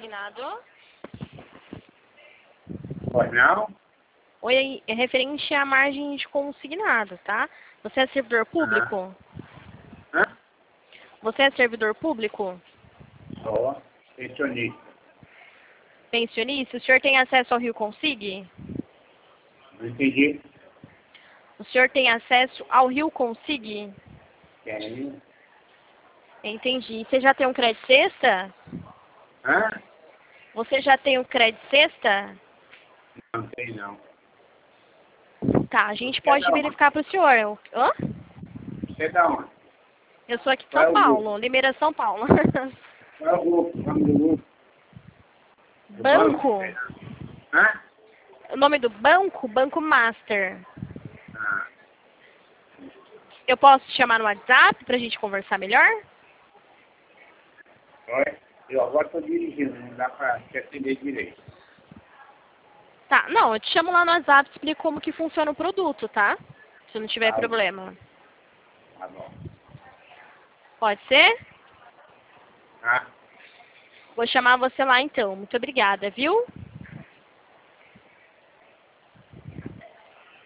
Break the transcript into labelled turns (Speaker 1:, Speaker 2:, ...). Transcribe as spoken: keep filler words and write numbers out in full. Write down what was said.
Speaker 1: consignado.
Speaker 2: Pois não?
Speaker 1: Oi, é referente à margem de consignado, tá? Você é servidor público?
Speaker 2: Hã?
Speaker 1: Você é servidor público?
Speaker 2: Sou pensionista.
Speaker 1: Pensionista? O senhor tem acesso ao Rio Consig?
Speaker 2: Não entendi.
Speaker 1: O senhor tem acesso ao Rio Consig?
Speaker 2: Tenho.
Speaker 1: Entendi. Você já tem um crédito sexta?
Speaker 2: Hã?
Speaker 1: Você já tem um crédito sexta?
Speaker 2: Não tem não.
Speaker 1: Tá, a gente
Speaker 2: Você
Speaker 1: pode
Speaker 2: é da onde?
Speaker 1: verificar para o senhor. Hã?
Speaker 2: Você é da onde?
Speaker 1: Eu sou aqui de
Speaker 2: Qual é
Speaker 1: São
Speaker 2: o grupo?
Speaker 1: Paulo, Limeira, São Paulo.
Speaker 2: Qual é o grupo? O nome do grupo? Do
Speaker 1: Banco?
Speaker 2: Hã?
Speaker 1: O nome do banco? Banco Master.
Speaker 2: Ah.
Speaker 1: Eu posso te chamar no WhatsApp para a gente conversar melhor?
Speaker 2: Olha, eu agora estou dirigindo, não dá para te atender direito.
Speaker 1: Tá, não, eu te chamo lá no WhatsApp e explico como que funciona o produto, tá? Se não tiver
Speaker 2: Tá,
Speaker 1: problema.
Speaker 2: tá bom.
Speaker 1: Pode ser?
Speaker 2: Tá?
Speaker 1: Vou chamar você lá então. Muito obrigada, viu?